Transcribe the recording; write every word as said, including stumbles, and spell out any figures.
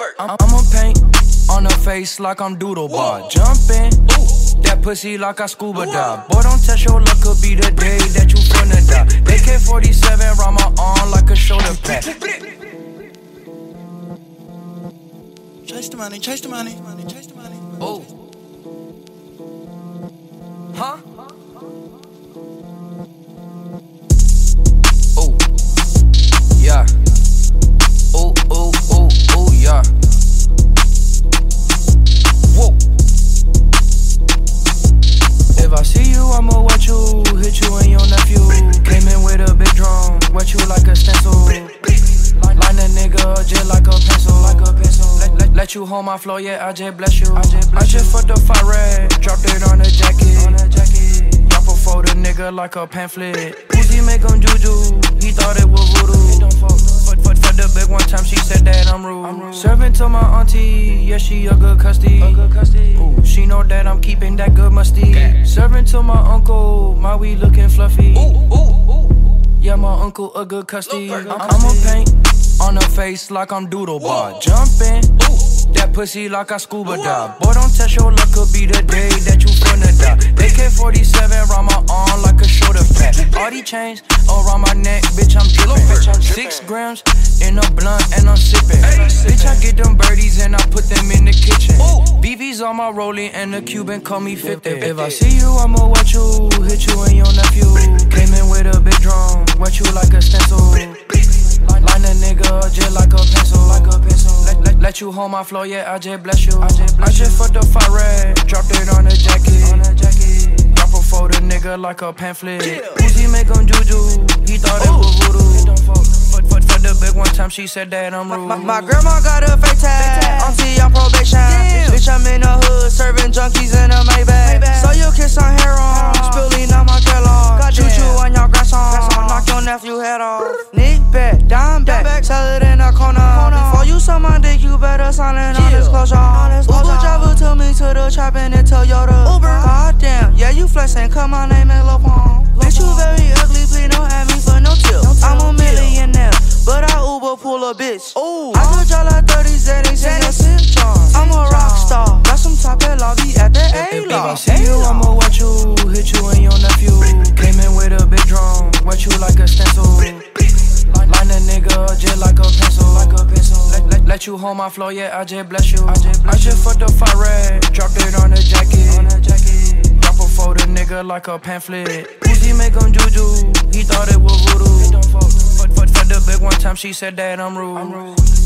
I'm, I'ma paint on her face like I'm doodle bar. Jumpin', that pussy like I scuba dive. Boy, don't test your luck, could be the day that you finna die. A K forty-seven round my arm like a shoulder pad. Chase the money, chase the money, chase the money. Oh. Huh? Oh. Yeah. Oh, oh, oh, oh, yeah. Whoa. If I see you, I'ma wet you, hit you and your nephew. Came in with a big drum, wet you like a stencil. Line a nigga just like a pencil, like a pencil. Let, let, let you hold my flow, yeah, I just bless you. I just, bless I just fucked the fire red, dropped it on a jacket. On a jacket. Y'all for the nigga like a pamphlet. Uzi make him juju, he thought it was voodoo. For, for, for the big one time, she said that I'm rude. I'm rude. Serving to my auntie, yeah, she a good custody. A good custody. Ooh, she know that I'm keeping that good musty. Okay. Serving to my uncle, my weed looking fluffy. Ooh, ooh, ooh. Yeah, my uncle a good custody. I'ma paint on her face like I'm doodle bar. Jumpin', that pussy like I scuba dive. Boy, don't test your luck, could be the day that you finna die. A K forty-seven round my arm like a shoulder pad. All these chains around my neck, bitch, I'm drippin'. Six grams in a blunt and I'm sippin'. Bitch, I get them birdies and I put them in the kitchen. B V's on my rolling and the Cuban call me fifty. If I see you, I'ma wet you, hit you and your nephew. Came in with a big drum, wet you like a stencil. Line a nigga just like a pencil, like a pencil. Let, let, let you hold my flow, yeah, I just bless you. I just, bless I just fucked the fire red, dropped it on a jacket. On a jacket. Drop a for the nigga like a pamphlet. Uzi make him juju, he thought it was voodoo. For, for, for the big one time, she said that I'm rude. My, my grandma got a fake tag, auntie on probation. Damn. Bitch, I'm in the hood, serving junkies in a Maybach. So you kiss on hair on, spilling on my Kellogg. Juju on your grandson, knock your nephew head off. Nick back, dime back, sell it in the corner. Before you suck my dick, you better sign in on disclosure. Uber driver took me to the trap in the Toyota. Goddamn, yeah, you flexing, cause my name is Lil Pong. Bitch, you very ugly, please don't have me for no tip. I'm a millionaire, but I Uber pull a bitch. Ooh, I could draw like thirty Xanax in your sip jar. I'm a rock star, got some top at lobby at the A-Law. If I see you, I'ma wet you, hit you and your nephew. Came in with a big drum, wet you like a stencil. Line a nigga just like a pencil, like a pencil. Let, let, let you hold my flow, yeah, I just bless you. I just, bless I just fucked the fire red, dropped it on a jacket. On a jacket. Drop a for the nigga like a pamphlet. Uzi make him juju, he thought it was voodoo. For, for, for the big one time, she said that I'm rude. I'm rude.